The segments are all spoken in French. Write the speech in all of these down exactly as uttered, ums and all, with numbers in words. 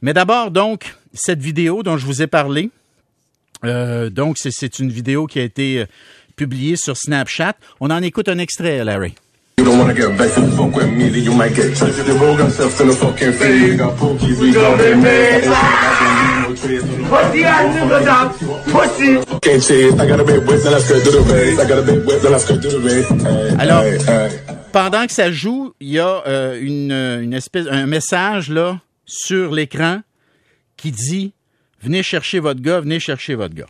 Mais d'abord, donc, cette vidéo dont je vous ai parlé, euh, donc c'est, c'est une vidéo qui a été publiée sur Snapchat. On en écoute un extrait, Larry. You don't wanna get back to the fuck with me, then you might get touched with the rogue themselves in the fucking face. We got pookies, we got them made. Pussy, I never done. Pussy. Fucking shit, I got a big whip, then I skirt to the base. I got a big whip, then I skirt to the base. Alors, pendant que ça joue, il y a euh, une, une espèce, un message là sur l'écran qui dit « Venez chercher votre gars, venez chercher votre gars ».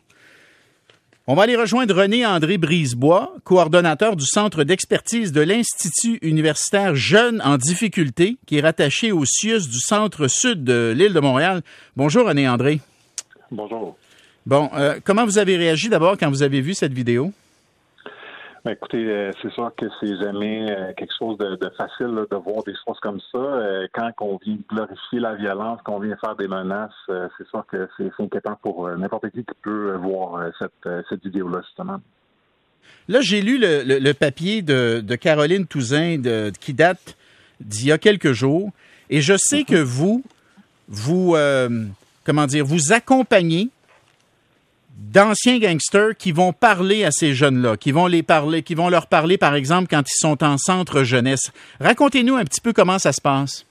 On va aller rejoindre René-André Brisebois, coordonnateur du Centre d'expertise de l'Institut universitaire Jeunes en difficulté, qui est rattaché au C I U S du Centre-Sud de l'île de Montréal. Bonjour René-André. Bonjour. Bon, euh, comment vous avez réagi d'abord quand vous avez vu cette vidéo? Ben, écoutez, euh, c'est sûr que c'est jamais euh, quelque chose de, de facile là, de voir des choses comme ça. Euh, quand on vient glorifier la violence, qu'on vient faire des menaces, euh, c'est sûr que c'est, c'est inquiétant pour euh, n'importe qui qui peut euh, voir euh, cette, euh, cette vidéo-là, justement. Là, j'ai lu le, le, le papier de, de Caroline Touzin de, qui date d'il y a quelques jours, et je sais mm-hmm. que vous, vous, euh, comment dire, vous accompagnez d'anciens gangsters qui vont parler à ces jeunes-là, qui vont les parler, qui vont leur parler, par exemple, quand ils sont en centre jeunesse. Racontez-nous un petit peu comment ça se passe.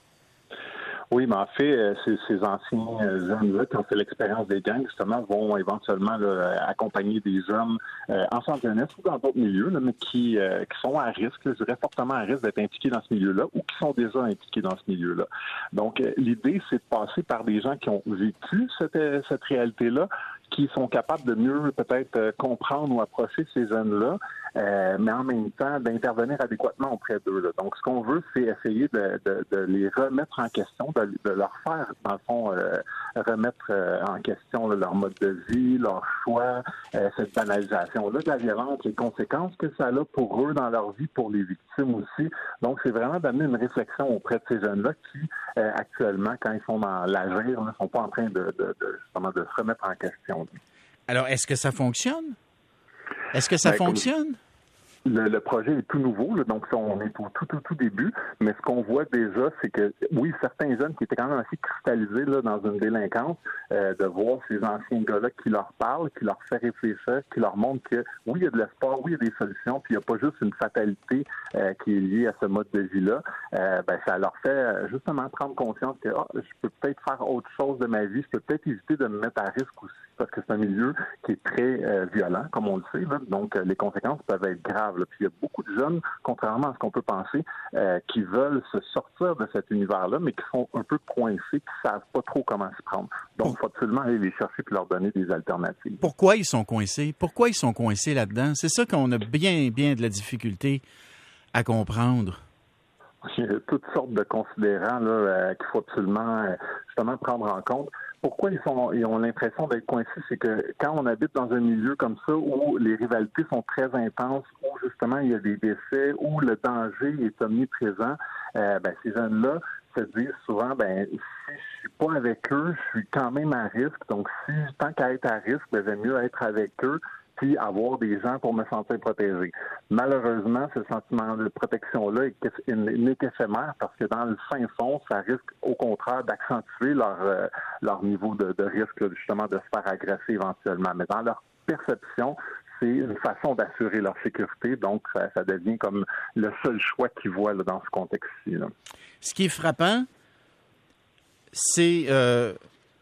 Oui, mais en fait, ces, ces anciens jeunes-là qui ont fait l'expérience des gangs, justement, vont éventuellement là, accompagner des jeunes euh, en centre jeunesse ou dans d'autres milieux, là, mais qui, euh, qui sont à risque, là, je dirais fortement à risque d'être impliqués dans ce milieu-là ou qui sont déjà impliqués dans ce milieu-là. Donc, euh, l'idée, c'est de passer par des gens qui ont vécu cette, cette réalité-là, qui sont capables de mieux peut-être euh, comprendre ou approcher ces jeunes-là, euh, mais en même temps d'intervenir adéquatement auprès d'eux. Là. Donc, ce qu'on veut, c'est essayer de, de, de les remettre en question, de, de leur faire, dans le fond, euh, remettre euh, en question là, leur mode de vie, leur choix, euh, cette banalisation-là de la violence, les conséquences que ça a pour eux dans leur vie, pour les victimes aussi. Donc, c'est vraiment d'amener une réflexion auprès de ces jeunes-là qui, euh, actuellement, quand ils sont dans l'agir, ne sont pas en train de, de, de, justement, de se remettre en question. Alors, est-ce que ça fonctionne? Est-ce que ça ben, fonctionne? Le, le projet est tout nouveau, là, donc on est au tout, tout, tout début, mais ce qu'on voit déjà, c'est que, oui, certains jeunes qui étaient quand même assez cristallisés là, dans une délinquance, euh, de voir ces anciens gars-là qui leur parlent, qui leur fait réfléchir, qui leur montrent que, oui, il y a de l'espoir, oui, il y a des solutions, puis il n'y a pas juste une fatalité euh, qui est liée à ce mode de vie-là, euh, ben, ça leur fait justement prendre conscience que, ah, je peux peut-être faire autre chose de ma vie, je peux peut-être éviter de me mettre à risque aussi, parce que c'est un milieu qui est très euh, violent, comme on le sait, là, donc euh, les conséquences peuvent être graves. Là. Puis il y a beaucoup de jeunes, contrairement à ce qu'on peut penser, euh, qui veulent se sortir de cet univers-là, mais qui sont un peu coincés, qui ne savent pas trop comment s'y prendre. Donc, il faut absolument aller les chercher et leur donner des alternatives. Pourquoi ils sont coincés? Pourquoi ils sont coincés là-dedans? C'est ça qu'on a bien, bien de la difficulté à comprendre. Il y a toutes sortes de considérants là, euh, qu'il faut absolument euh, justement prendre en compte. Pourquoi ils sont ils ont l'impression d'être coincés, c'est que quand on habite dans un milieu comme ça où les rivalités sont très intenses, où justement il y a des décès, où le danger est omniprésent, euh, ben, ces jeunes-là se disent souvent, ben si je suis pas avec eux, je suis quand même à risque. Donc si tant qu'à être à risque, ben, j'aime mieux être avec eux. Puis avoir des gens pour me sentir protégé. Malheureusement, ce sentiment de protection-là n'est qu'éphémère parce que dans le fin fond, ça risque au contraire d'accentuer leur, euh, leur niveau de, de risque, là, justement, de se faire agresser éventuellement. Mais dans leur perception, c'est une façon d'assurer leur sécurité. Donc, ça, ça devient comme le seul choix qu'ils voient là, dans ce contexte-ci. Là. Ce qui est frappant, c'est... Euh...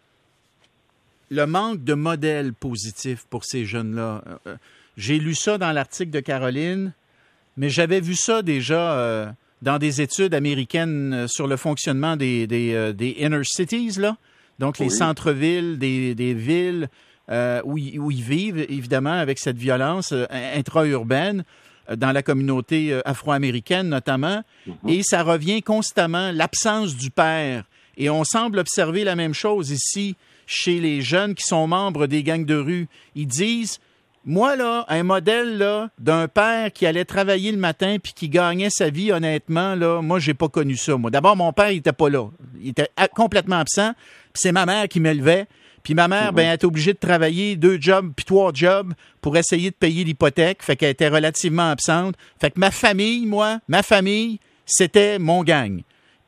le manque de modèles positifs pour ces jeunes-là. Euh, j'ai lu ça dans l'article de Caroline, mais j'avais vu ça déjà euh, dans des études américaines sur le fonctionnement des, des, euh, des inner cities, là. Donc les oui. centres-villes, des, des villes euh, où, où ils vivent, évidemment, avec cette violence euh, intra-urbaine, euh, dans la communauté euh, afro-américaine notamment. Mm-hmm. Et ça revient constamment, l'absence du père. Et on semble observer la même chose ici, chez les jeunes qui sont membres des gangs de rue. Ils disent, moi, là, un modèle là d'un père qui allait travailler le matin puis qui gagnait sa vie, honnêtement, là, moi, j'ai pas connu ça. Moi, d'abord, mon père, il était pas là. Il était complètement absent. Puis c'est ma mère qui m'élevait. Puis ma mère, mm-hmm. ben, elle était obligée de travailler deux jobs puis trois jobs pour essayer de payer l'hypothèque. Fait qu'elle était relativement absente. Fait que ma famille, moi, ma famille, c'était mon gang.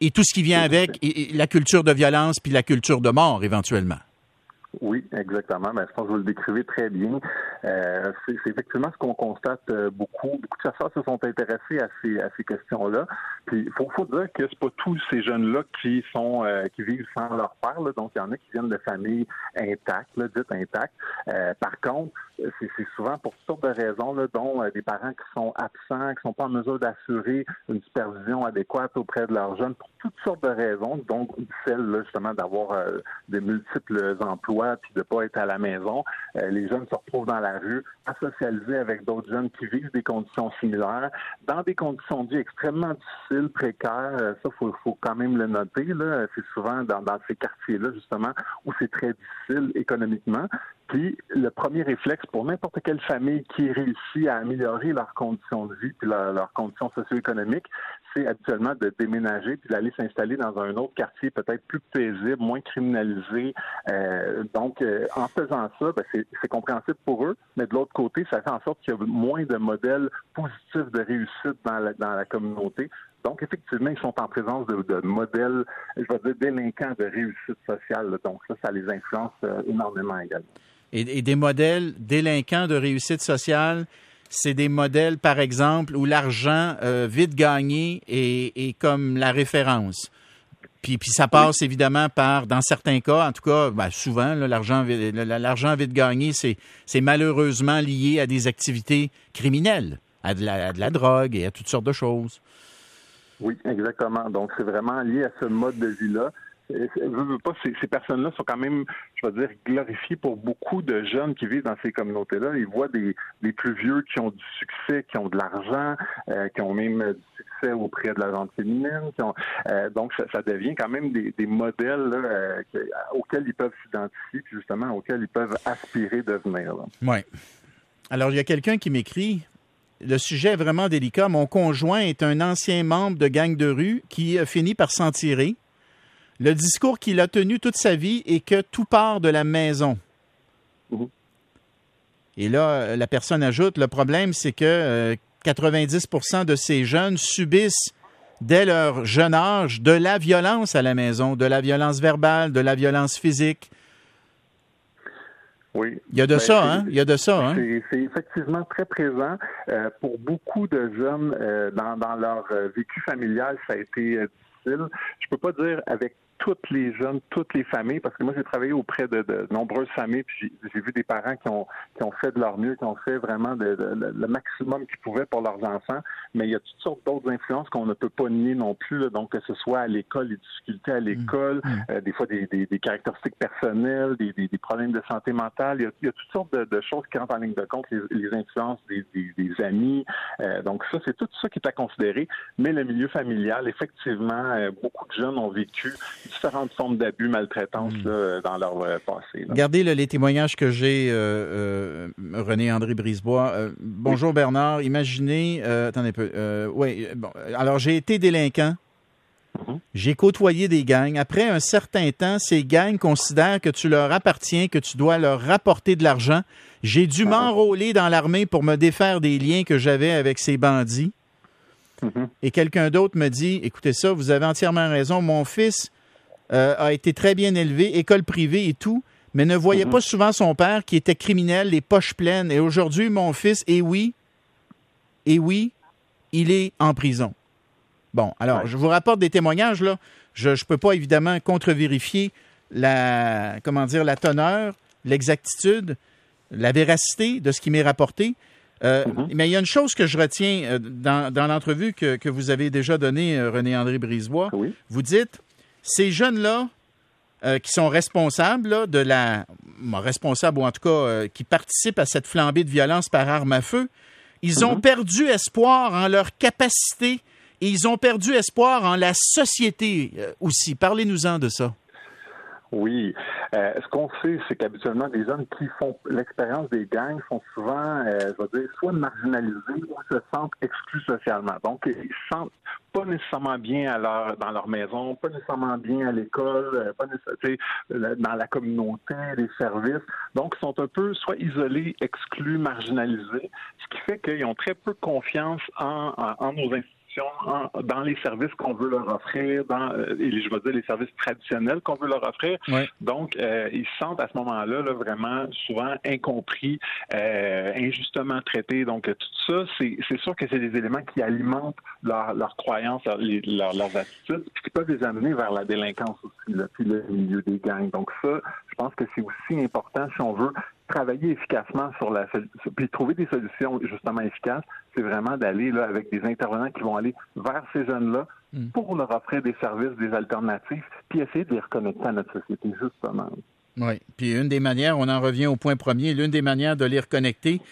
et tout ce qui vient avec, et, et la culture de violence puis la culture de mort, éventuellement. Oui, exactement. Ben, je pense que vous le décrivez très bien. Euh, c'est, c'est effectivement ce qu'on constate euh, beaucoup. Beaucoup de chasseurs se sont intéressés à ces, à ces questions-là. Puis il faut, faut dire que c'est pas tous ces jeunes-là qui sont euh, qui vivent sans leur père. Là. Donc il y en a qui viennent de familles intactes, là, dites intactes. Euh, par contre, c'est, c'est souvent pour toutes sortes de raisons, là, dont euh, des parents qui sont absents, qui sont pas en mesure d'assurer une supervision adéquate auprès de leurs jeunes pour toutes sortes de raisons, donc celle là, justement d'avoir euh, de multiples emplois puis de pas être à la maison. Euh, les jeunes se retrouvent dans la rue à socialiser avec d'autres jeunes qui vivent des conditions similaires, dans des conditions de vie extrêmement difficiles, précaires. Euh, ça, faut, faut quand même le noter. Là. C'est souvent dans, dans ces quartiers-là, justement, où c'est très difficile économiquement. Puis le premier réflexe pour n'importe quelle famille qui réussit à améliorer leurs conditions de vie puis leur, leurs conditions socio-économiques, c'est habituellement de déménager puis d'aller s'installer dans un autre quartier peut-être plus paisible, moins criminalisé. Euh, donc, euh, en faisant ça, ben, c'est, c'est compréhensible pour eux, mais de l'autre côté, ça fait en sorte qu'il y a moins de modèles positifs de réussite dans la, dans la communauté. Donc, effectivement, ils sont en présence de, de modèles, je vais dire, délinquants de réussite sociale. Là. Donc, ça, ça les influence euh, énormément également. Et, et des modèles délinquants de réussite sociale, c'est des modèles, par exemple, où l'argent euh, vite gagné est, est comme la référence. Puis, puis ça passe oui. évidemment par, dans certains cas, en tout cas, ben souvent, là, l'argent, l'argent vite gagné, c'est, c'est malheureusement lié à des activités criminelles, à de, la, à de la drogue et à toutes sortes de choses. Oui, exactement. Donc, c'est vraiment lié à ce mode de vie-là. Je veux pas, ces, ces personnes-là sont quand même, je veux dire, glorifiées pour beaucoup de jeunes qui vivent dans ces communautés-là. Ils voient des, des plus vieux qui ont du succès, qui ont de l'argent, euh, qui ont même du succès auprès de la gente féminine. Qui ont, euh, donc, ça, ça devient quand même des, des modèles là, euh, que, auxquels ils peuvent s'identifier, puis justement auxquels ils peuvent aspirer devenir. Oui. Alors, il y a quelqu'un qui m'écrit. Le sujet est vraiment délicat. Mon conjoint est un ancien membre de gang de rue qui a fini par s'en tirer. Le discours qu'il a tenu toute sa vie est que tout part de la maison. Mmh. Et là, la personne ajoute, le problème, c'est que euh, quatre-vingt-dix pour cent de ces jeunes subissent, dès leur jeune âge, de la violence à la maison, de la violence verbale, de la violence physique. Oui. Il y a de ben, ça, hein? Il y a de ça, hein? C'est, c'est effectivement très présent. Euh, pour beaucoup de jeunes, euh, dans, dans leur euh, vécu familial, ça a été euh, difficile. Je peux pas dire avec toutes les jeunes, toutes les familles, parce que moi, j'ai travaillé auprès de, de nombreuses familles, puis j'ai, j'ai vu des parents qui ont qui ont fait de leur mieux, qui ont fait vraiment de, de, de, le maximum qu'ils pouvaient pour leurs enfants, mais il y a toutes sortes d'autres influences qu'on ne peut pas nier non plus, là, donc que ce soit à l'école, les difficultés à l'école, mmh. euh, des fois des, des, des caractéristiques personnelles, des, des, des problèmes de santé mentale, il y a, il y a toutes sortes de, de choses qui rentrent en ligne de compte, les, les influences des, des, des amis, euh, donc ça, c'est tout ça qui est à considérer, mais le milieu familial, effectivement, euh, beaucoup de jeunes ont vécu différentes formes d'abus, maltraitance mmh. là, dans leur euh, passé. Là. Regardez là, les témoignages que j'ai, euh, euh, René-André Brisebois. Euh, bonjour oui. Bernard, imaginez, euh, attendez un peu, euh, oui, bon, alors j'ai été délinquant, mmh. j'ai côtoyé des gangs. Après un certain temps, ces gangs considèrent que tu leur appartiens, que tu dois leur rapporter de l'argent. J'ai dû mmh. m'enrôler dans l'armée pour me défaire des liens que j'avais avec ces bandits. Mmh. Et quelqu'un d'autre me dit, écoutez ça, vous avez entièrement raison, mon fils Euh, a été très bien élevé, école privée et tout, mais ne voyait mm-hmm. pas souvent son père qui était criminel, les poches pleines. Et aujourd'hui, mon fils, et oui, et oui, il est en prison. Bon, alors, ouais. je vous rapporte des témoignages, là. Je ne peux pas, évidemment, contre-vérifier la, comment dire, la teneur, l'exactitude, la véracité de ce qui m'est rapporté. Euh, mm-hmm. Mais il y a une chose que je retiens dans, dans l'entrevue que, que vous avez déjà donnée, René-André Brisebois. Oui. Vous dites... Ces jeunes-là, euh, qui sont responsables là, de la... Bon, responsables, ou en tout cas, euh, qui participent à cette flambée de violence par arme à feu, ils mm-hmm. ont perdu espoir en leur capacité et ils ont perdu espoir en la société euh, aussi. Parlez-nous-en de ça. Oui. Euh, ce qu'on sait, c'est qu'habituellement, des jeunes qui font l'expérience des gangs sont souvent, euh, je veux dire, soit marginalisés ou se sentent exclus socialement. Donc, ils se sentent pas nécessairement bien à leur, dans leur maison, pas nécessairement bien à l'école, pas nécessairement dans la communauté, les services. Donc, ils sont un peu soit isolés, exclus, marginalisés, ce qui fait qu'ils ont très peu confiance en, en, en nos institutions substitution en, dans les services qu'on veut leur offrir, dans euh, et je veux dire les services traditionnels qu'on veut leur offrir. Ouais. Donc, euh, ils se sentent à ce moment-là là, vraiment souvent incompris, euh, injustement traités. Donc, tout ça, c'est, c'est sûr que c'est des éléments qui alimentent leur, leurs croyances, leur, les, leur, leurs attitudes, puis qui peuvent les amener vers la délinquance aussi, là, puis le milieu des gangs. Donc ça, je pense que c'est aussi important si on veut travailler efficacement sur la puis trouver des solutions justement efficaces, c'est vraiment d'aller là avec des intervenants qui vont aller vers ces jeunes-là mm. pour leur offrir des services, des alternatives, puis essayer de les reconnecter à notre société, justement. Oui, puis une des manières, on en revient au point premier, l'une des manières de les reconnecter,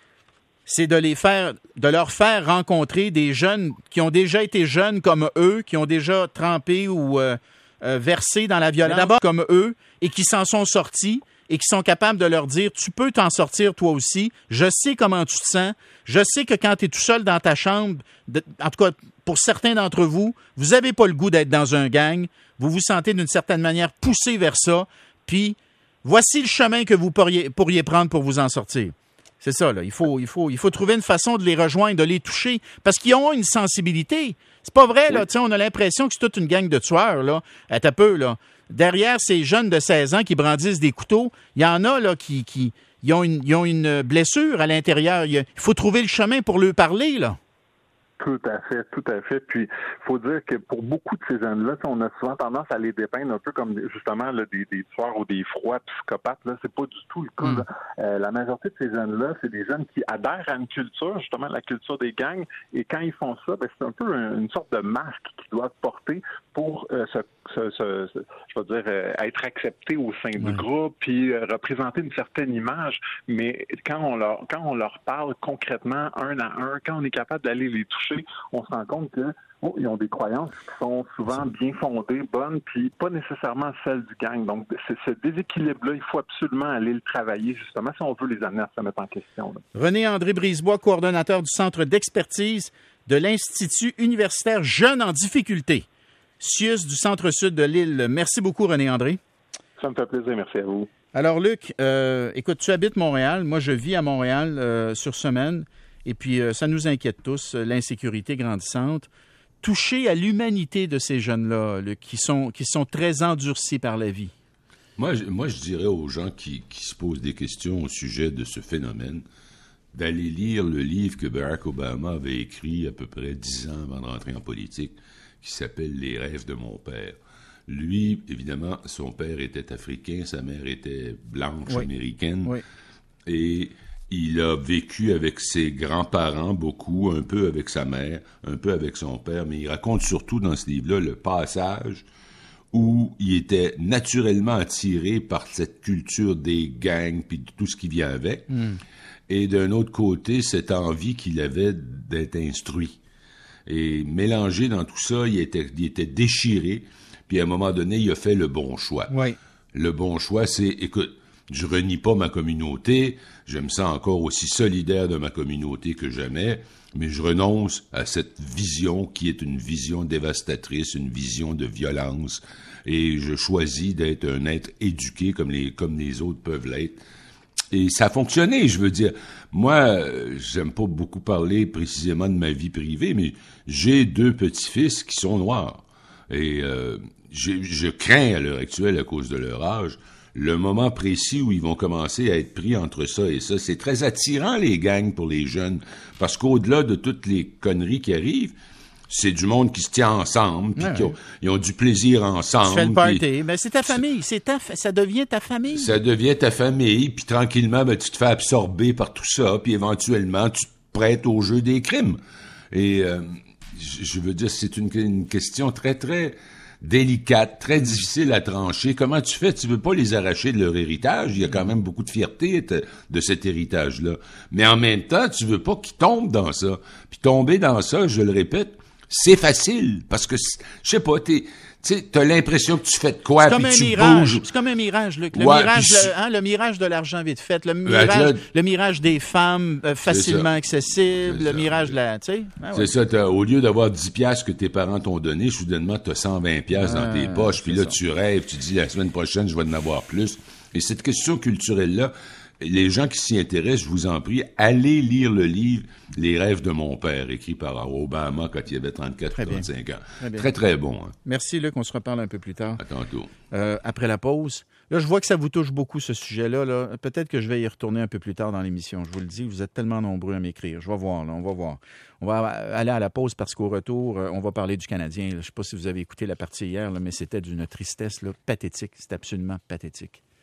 c'est de les faire, de leur faire rencontrer des jeunes qui ont déjà été jeunes comme eux, qui ont déjà trempé ou euh, euh, versé dans la violence d'abord comme eux et qui s'en sont sortis et qui sont capables de leur dire « Tu peux t'en sortir toi aussi, je sais comment tu te sens, je sais que quand tu es tout seul dans ta chambre, de, en tout cas pour certains d'entre vous, vous n'avez pas le goût d'être dans un gang, vous vous sentez d'une certaine manière poussé vers ça, puis voici le chemin que vous pourriez, pourriez prendre pour vous en sortir. » C'est ça, là. Il faut, il faut, il faut trouver une façon de les rejoindre, de les toucher, parce qu'ils ont une sensibilité. C'est pas vrai, là. Tu sais, on a l'impression que c'est toute une gang de tueurs, là. Attends un peu, là. Derrière ces jeunes de seize ans qui brandissent des couteaux, il y en a, là, qui, qui ils ont, une, ils ont une blessure à l'intérieur. Il faut trouver le chemin pour leur parler, là. Tout à fait, tout à fait. Puis, il faut dire que pour beaucoup de ces jeunes-là, on a souvent tendance à les dépeindre un peu comme, justement, là, des, des tueurs ou des froids psychopathes. Là, c'est pas du tout le cas. Mm. Euh, la majorité de ces jeunes-là, c'est des jeunes qui adhèrent à une culture, justement, la culture des gangs. Et quand ils font ça, ben, c'est un peu une, une sorte de marque qu'ils doivent porter pour euh, se, se, se, se, je veux dire, euh, être acceptés au sein mm. du groupe, puis euh, représenter une certaine image. Mais quand on leur, quand on leur parle concrètement, un à un, quand on est capable d'aller les toucher, on se rend compte que oh, ils ont des croyances qui sont souvent bien fondées, bonnes, puis pas nécessairement celles du gang. Donc, c'est ce déséquilibre-là, il faut absolument aller le travailler, justement, si on veut les amener à se mettre en question. Là. René-André Brisebois, coordonnateur du Centre d'expertise de l'Institut universitaire Jeunes en difficulté, C I U S du Centre-Sud de l'île. Merci beaucoup, René-André. Ça me fait plaisir, merci à vous. Alors, Luc, euh, écoute, tu habites Montréal. Moi, je vis à Montréal euh, sur semaine. Et puis, euh, ça nous inquiète tous, l'insécurité grandissante. Toucher à l'humanité de ces jeunes-là, là, qui sont, qui sont très endurcis par la vie. Moi, je, moi, je dirais aux gens qui, qui se posent des questions au sujet de ce phénomène d'aller lire le livre que Barack Obama avait écrit à peu près dix ans avant de rentrer en politique, qui s'appelle « Les rêves de mon père ». Lui, évidemment, son père était africain, sa mère était blanche, oui. américaine. Oui. Et il a vécu avec ses grands-parents beaucoup, un peu avec sa mère, un peu avec son père, mais il raconte surtout dans ce livre-là le passage où il était naturellement attiré par cette culture des gangs puis tout ce qui vient avec. Mm. Et d'un autre côté, cette envie qu'il avait d'être instruit. Et mélangé dans tout ça, il était, il était déchiré. Puis à un moment donné, il a fait le bon choix. Oui. Le bon choix, c'est, écoute, je renie pas ma communauté, je me sens encore aussi solidaire de ma communauté que jamais, mais je renonce à cette vision qui est une vision dévastatrice, une vision de violence, et je choisis d'être un être éduqué comme les, comme les autres peuvent l'être. Et ça a fonctionné, je veux dire. Moi, j'aime pas beaucoup parler précisément de ma vie privée, mais j'ai deux petits-fils qui sont noirs. Et euh, je, je crains à l'heure actuelle, à cause de leur âge, le moment précis où ils vont commencer à être pris entre ça et ça. C'est très attirant, les gangs, pour les jeunes, parce qu'au-delà de toutes les conneries qui arrivent, c'est du monde qui se tient ensemble, puis ouais, qui ont, ils ont du plaisir ensemble. Tu fais le party, puis, ben c'est ta famille, c'est ta, ça devient ta famille. Ça devient ta famille, puis tranquillement, ben, tu te fais absorber par tout ça, puis éventuellement, tu te prêtes au jeu des crimes. Et euh, je veux dire, c'est une, une question très, très délicate, très difficile à trancher. Comment tu fais? Tu veux pas les arracher de leur héritage. Il y a quand même beaucoup de fierté de cet héritage-là. Mais en même temps, tu veux pas qu'ils tombent dans ça. Puis tomber dans ça, je le répète, c'est facile. Parce que, je sais pas, t'es... Tu sais, t'as l'impression que tu fais de quoi, puis tu mirage. bouges. C'est comme un mirage, Luc. Le, ouais, mirage, le, hein, le mirage de l'argent vite fait. Le mirage, là, le mirage des femmes euh, facilement accessibles. Le mirage de la... Tu sais, ah, ouais. C'est ça. Au lieu d'avoir dix piastres que tes parents t'ont donné, soudainement, t'as cent vingt piastres ah, dans tes poches. Puis là, ça. Tu rêves. Tu dis, la semaine prochaine, je vais en avoir plus. Et cette question culturelle-là, les gens qui s'y intéressent, je vous en prie, allez lire le livre « Les rêves de mon père », écrit par Obama quand il avait trente-quatre ou trente-cinq ans. Très, très, très bon. Hein? Merci, Luc. On se reparle un peu plus tard. À tantôt. Euh, après la pause. Là, je vois que ça vous touche beaucoup, ce sujet-là. Là. Peut-être que je vais y retourner un peu plus tard dans l'émission. Je vous le dis, vous êtes tellement nombreux à m'écrire. Je vais voir, là, on va voir. On va aller à la pause parce qu'au retour, on va parler du Canadien. Je ne sais pas si vous avez écouté la partie hier, là, mais c'était d'une tristesse là, pathétique. C'est absolument pathétique.